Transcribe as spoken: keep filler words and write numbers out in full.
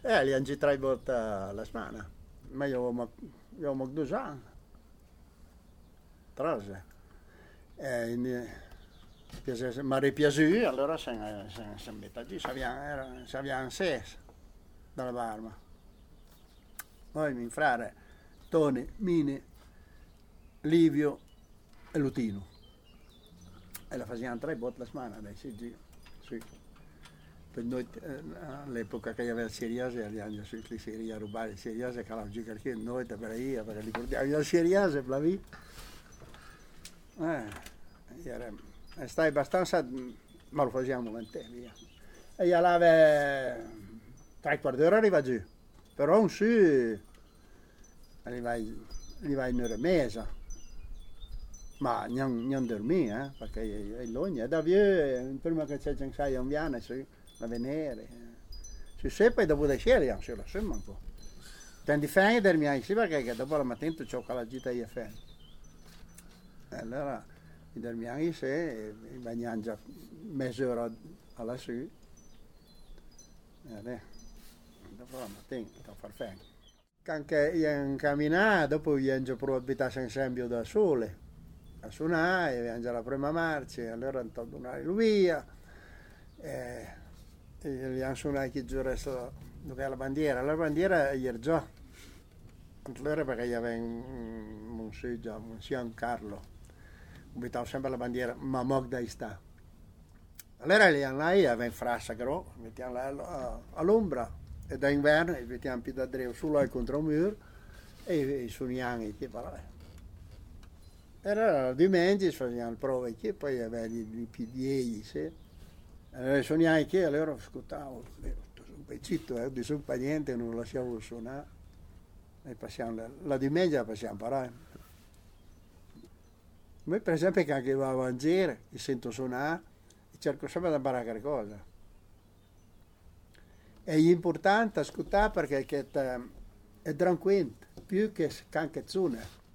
Eh, li hanno già tre volte alla settimana. Ma io ho, io ho due anni. Tre. Eh, mi è piaciuto, allora siamo messi, abbiamo sei dalla Barma. Poi mio frate, Tony, Mini, Livio e Lutino. E la facevamo tre volte la settimana, dai, sì, sì. Per noi, eh, all'epoca che aveva il Seriase, abbiamo su le serie a rubare il Seriase, che la giocare che noi, per io, perché ricordiamo il Seriase, per la vita. Eh, era, stai abbastanza, ma lo facciamo volentieri, via. E io aveva tre quarti d'ora arriva giù, però un su arriva un'ora e mezza, ma non, non dormì, eh, perché è l'ogni, è da via, prima che c'è già sai un viene, su, la venere, si seppe e dopo da sera, si lo sembra un po'. Tendi fai dormire, sì, perché dopo la mattina tu c'ho la gita di fare. E allora i dormiamo se i bagniamo già mezz'ora alla su e dopo la mattina da far fare. Anche io camminare, dopo io ho già provato a abitare in scambio da sole, a suonare, abbiamo già la prima marcia, allora ho tolto una via e, e abbiamo suonato che giù resto dove è la bandiera, la bandiera ieri già, allora perché io avevo un, un, un, un San Carlo. Abitavo sempre la bandiera, ma mo da sta. Allora lì aveva in frassa gro, mettiamo là all'ombra e da inverno mettiamo più da dreo sulla contro un muro e, e suoniamo che parlare. Era domenica facevamo le prove che poi aveva i piedi, sì. Allora suoniamo che allora ascoltavo, un pezzito, eh, di su per niente non lo lasciavo suonare. E passiamo la, la domenica passiamo a parlare. Noi per esempio che anche vado a giro, mi sento suonare e cerco sempre di imparare qualcosa. È importante ascoltare perché è tranquillo, più che anche suonare.